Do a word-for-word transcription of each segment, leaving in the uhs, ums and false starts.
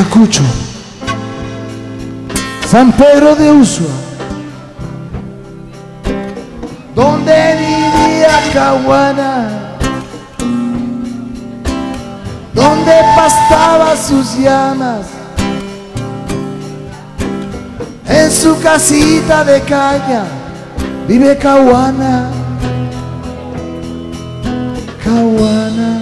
Ayacucho, San Pedro de Usua, donde vivía Caguana, donde pastaba sus llamas, en su casita de caña vive Caguana, Caguana.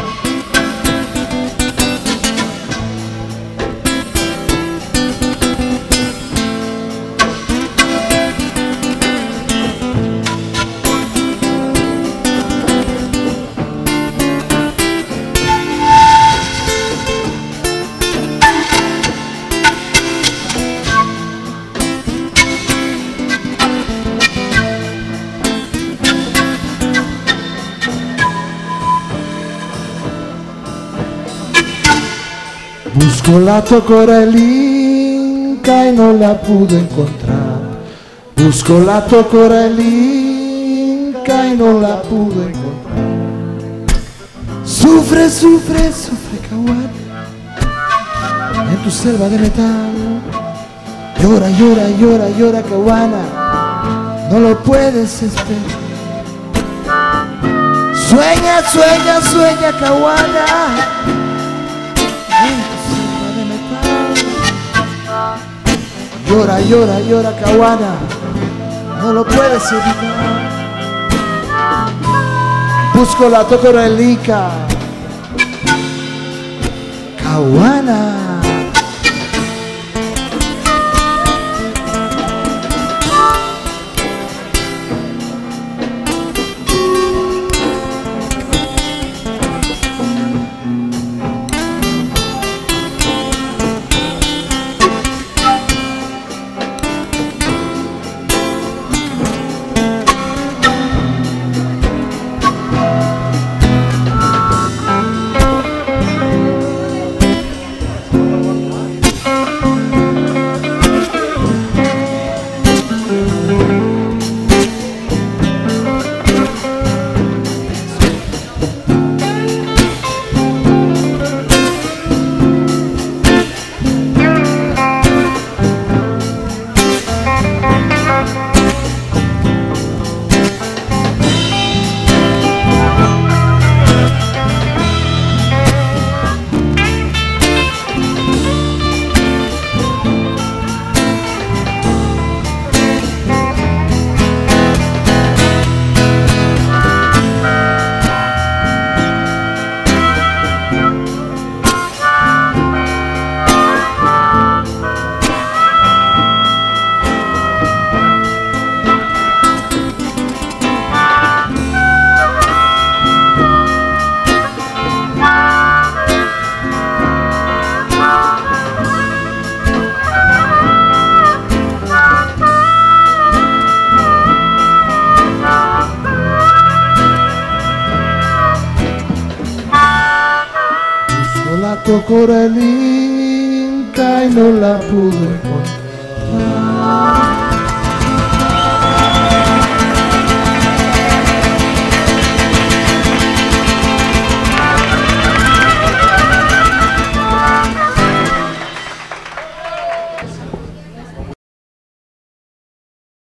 Busco la tocora el Inca y no la pude encontrar. Busco la tocora el Inca y no la pude encontrar. Sufre, sufre, sufre Caguana en tu selva de metal. Llora, llora, llora, llora Caguana, no lo puedes esperar. Sueña, sueña, sueña Caguana. Llora, llora, llora Caguana, no lo puedes evitar. Busco la tocora el Inca, Caguana. Tocora el Inca y no la pude encontrar.